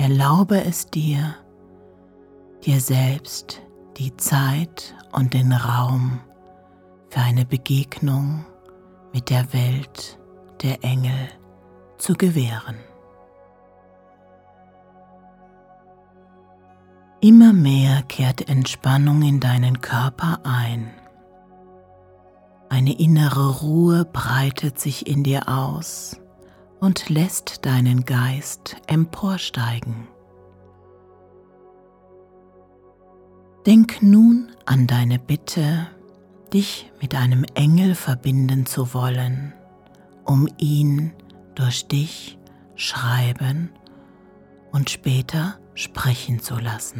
erlaube es dir, dir selbst die Zeit und den Raum für eine Begegnung mit der Welt der Engel zu gewähren. Immer mehr kehrt Entspannung in deinen Körper ein. Eine innere Ruhe breitet sich in dir aus und lässt deinen Geist emporsteigen. Denk nun an deine Bitte, dich mit einem Engel verbinden zu wollen, um ihn durch dich schreiben und später sprechen zu lassen.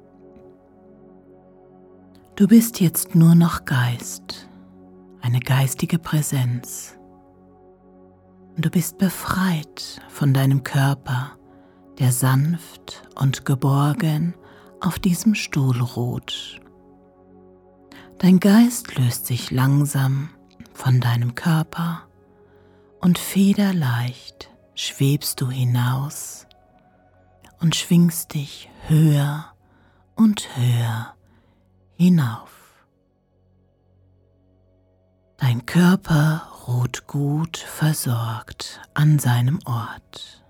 Du bist jetzt nur noch Geist, eine geistige Präsenz. Und du bist befreit von deinem Körper, der sanft und geborgen auf diesem Stuhl ruht. Dein Geist löst sich langsam von deinem Körper und federleicht schwebst du hinaus und schwingst dich höher und höher hinauf. Dein Körper ruht gut versorgt an seinem Ort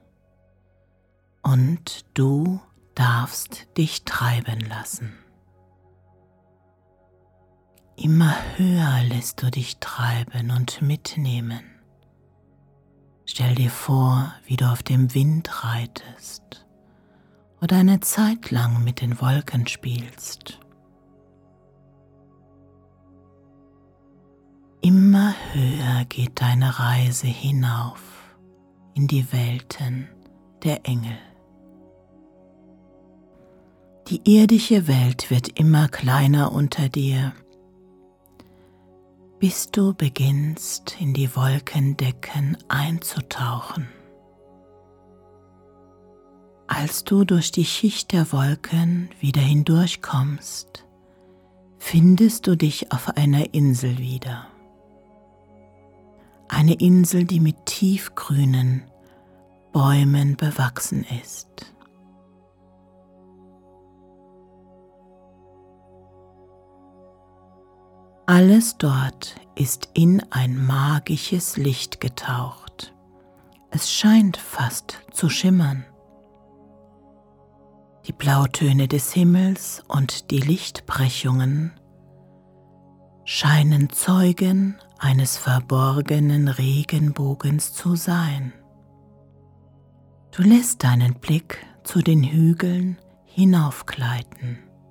und du darfst dich treiben lassen. Immer höher lässt du dich treiben und mitnehmen. Stell dir vor, wie du auf dem Wind reitest oder eine Zeit lang mit den Wolken spielst. Immer höher geht deine Reise hinauf in die Welten der Engel. Die irdische Welt wird immer kleiner unter dir, bis du beginnst, in die Wolkendecken einzutauchen. Als du durch die Schicht der Wolken wieder hindurchkommst, findest du dich auf einer Insel wieder. Eine Insel, die mit tiefgrünen Bäumen bewachsen ist. Alles dort ist in ein magisches Licht getaucht. Es scheint fast zu schimmern. Die Blautöne des Himmels und die Lichtbrechungen scheinen Zeugen eines verborgenen Regenbogens zu sein. Du lässt deinen Blick zu den Hügeln hinaufgleiten.